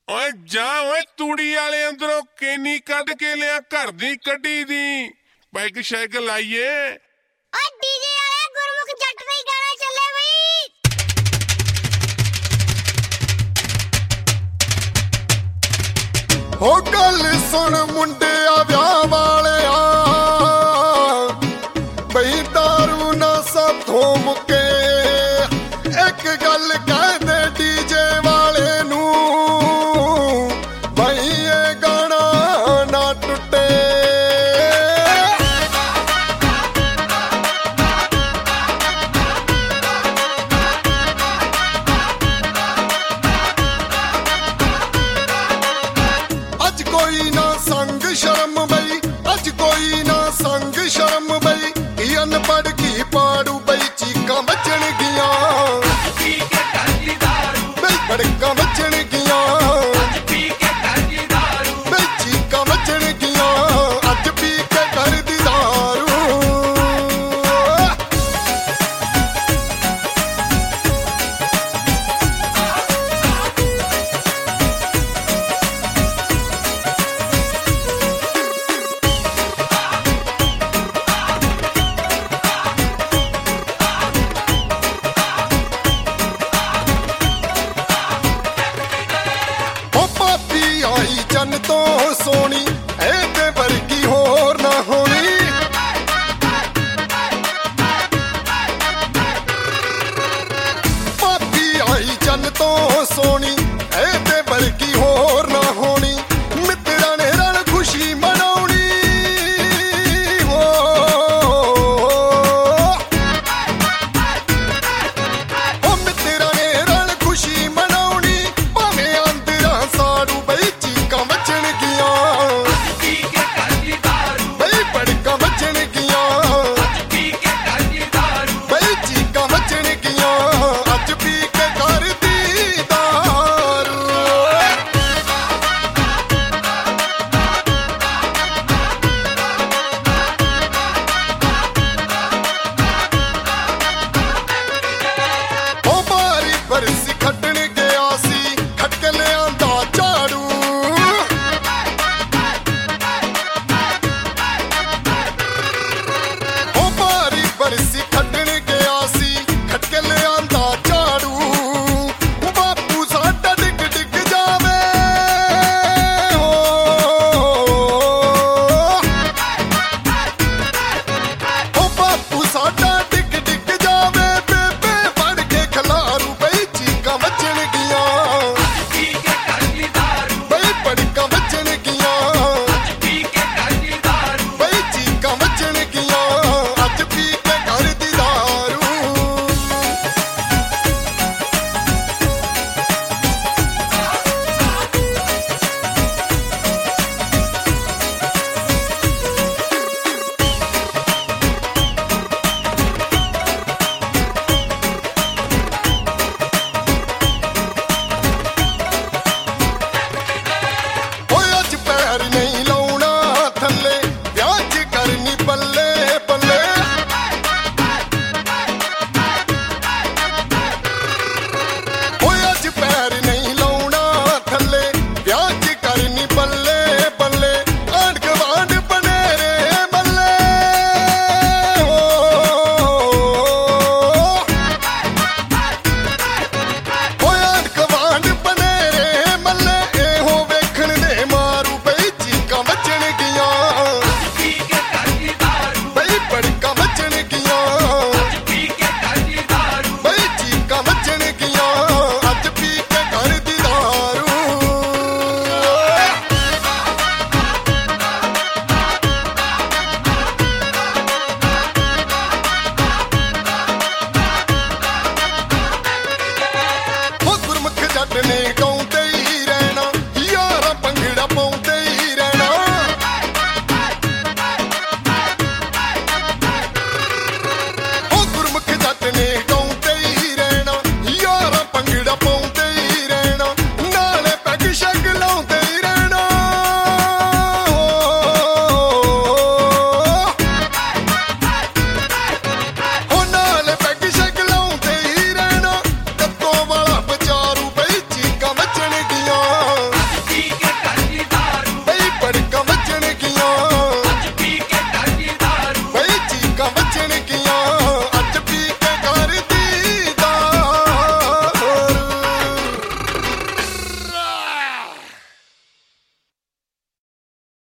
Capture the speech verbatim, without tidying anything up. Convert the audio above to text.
ਓਏ ਜਾ ਓਏ ਤੂੜੀ ਵਾਲੇ ਅੰਦਰੋਂ ਕੇਨੀ ਕੱਢ ਕੇ ਲਿਆ ਘਰ ਦੀ ਕੱਢੀ ਦੀ ਪੈਗ ਸ਼ੈਗ ਲਾਈਏ। ਓ ਡੀਜੇ ਵਾਲੇ ਗੁਰਮੁਖ ਜੱਟ ਤੇ ਗਾਣਾ ਚੱਲੇ ਬਈ। ਹੋ ਗੱਲ ਸੁਣ ਮੁੰਡਿਆ ਵਿਆਹ ਵਾਲਿਆ ਬਈ ਦਾਰੂ ਨਾ ਸਾਥੋਂ ਮੁੱਕੇ। ਇੱਕ ਗੱਲ ਕਹਿ ਦੇ ਡੀਜੇ ਵਾਲੇ ਨੂੰ ਬਈ ਇਹ ਗਾਣਾ ਨਾ ਟੁੱਟੇ। ਅੱਜ ਕੋਈ ਨਾ ਸੰਗ ਸ਼ਰਮ ਬਈ, ਅੱਜ ਕੋਈ ਨਾ ਸੰਗ ਸ਼ਰਮ ਬਈ, ਕੀ ਅਨਪੜ੍ਹ ਕੀ ਪਾੜੂ ਬਈ ਚੀਕਾਂ ਵੱਜਣਗੀਆਂ ਬਈ ਬੜਕਾਂ ਵੱਜਣਗੀਆਂ ਬਈ ਚੀਕਾਂ ਵੱਜਣਗੀਆਂ ਅੱਜ ਪੀ ਕੇ ਕਰਦੀ ਦਾਰੂ। ਉਹ ਪਾਪੀ ਆਈ ਜਨ ਤੋਂ ਸੋਹਣੀ ਇਹਦੇ ਵਰਗੀ ਹੋ